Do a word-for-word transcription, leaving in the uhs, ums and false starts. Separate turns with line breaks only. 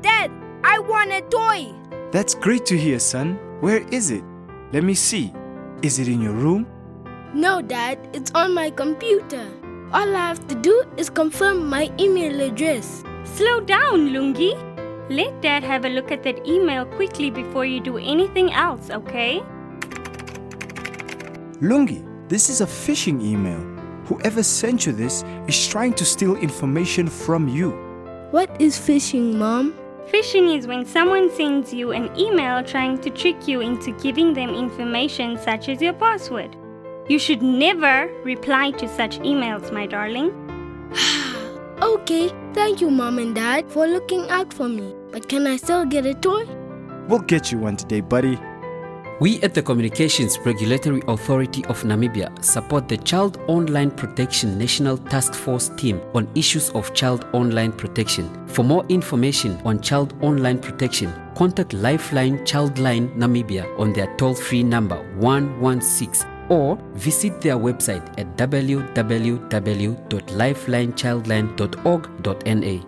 Dad, I want a toy.
That's great to hear, son. Where is it? Let me see. Is it in your room?
No, Dad, it's on my computer. All I have to do is confirm my email address.
Slow down, Lungi. Let Dad have a look at that email quickly before you do anything else, okay?
Lungi, this is a phishing email. Whoever sent you this is trying to steal information from you.
What is phishing, Mom?
Phishing is when someone sends you an email trying to trick you into giving them information such as your password. You should never reply to such emails, my darling.
Okay, thank you, Mom and Dad, for looking out for me. But can I still get a toy?
We'll get you one today, buddy.
We at the Communications Regulatory Authority of Namibia support the Child Online Protection National Task Force team on issues of child online protection. For more information on child online protection, contact Lifeline Childline Namibia on their toll-free number one one six or visit their website at w w w dot lifeline childline dot org dot n a.